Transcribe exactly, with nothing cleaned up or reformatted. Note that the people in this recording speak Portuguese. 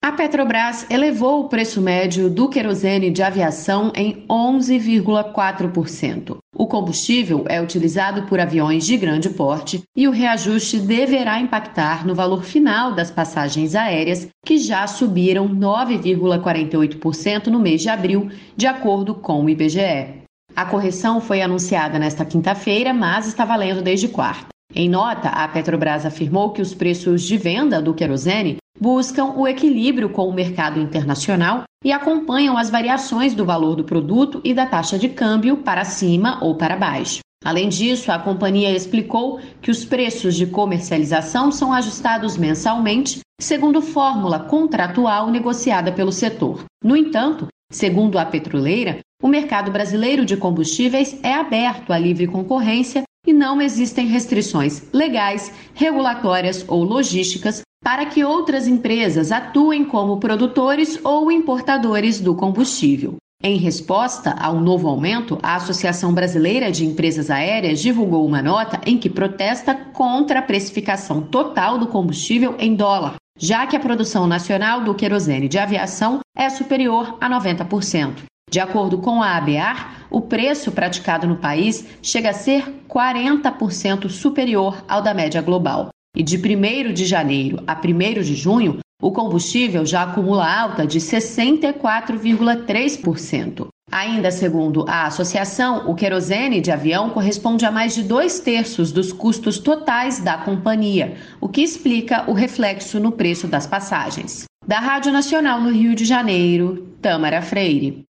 A Petrobras elevou o preço médio do querosene de aviação em onze vírgula quatro por cento. O combustível é utilizado por aviões de grande porte e o reajuste deverá impactar no valor final das passagens aéreas, que já subiram nove vírgula quarenta e oito por cento no mês de abril, de acordo com o I B G E. A correção foi anunciada nesta quinta-feira, mas está valendo desde quarta. Em nota, a Petrobras afirmou que os preços de venda do querosene buscam o equilíbrio com o mercado internacional e acompanham as variações do valor do produto e da taxa de câmbio para cima ou para baixo. Além disso, a companhia explicou que os preços de comercialização são ajustados mensalmente, segundo fórmula contratual negociada pelo setor. No entanto, segundo a petroleira, o mercado brasileiro de combustíveis é aberto à livre concorrência e não existem restrições legais, regulatórias ou logísticas para que outras empresas atuem como produtores ou importadores do combustível. Em resposta ao novo aumento, a Associação Brasileira de Empresas Aéreas divulgou uma nota em que protesta contra a precificação total do combustível em dólar, já que a produção nacional do querosene de aviação é superior a noventa por cento. De acordo com a ABAR, o preço praticado no país chega a ser quarenta por cento superior ao da média global. E de primeiro de janeiro a primeiro de junho, o combustível já acumula alta de sessenta e quatro vírgula três por cento. Ainda segundo a associação, o querosene de avião corresponde a mais de dois terços dos custos totais da companhia, o que explica o reflexo no preço das passagens. Da Rádio Nacional no Rio de Janeiro, Tâmara Freire.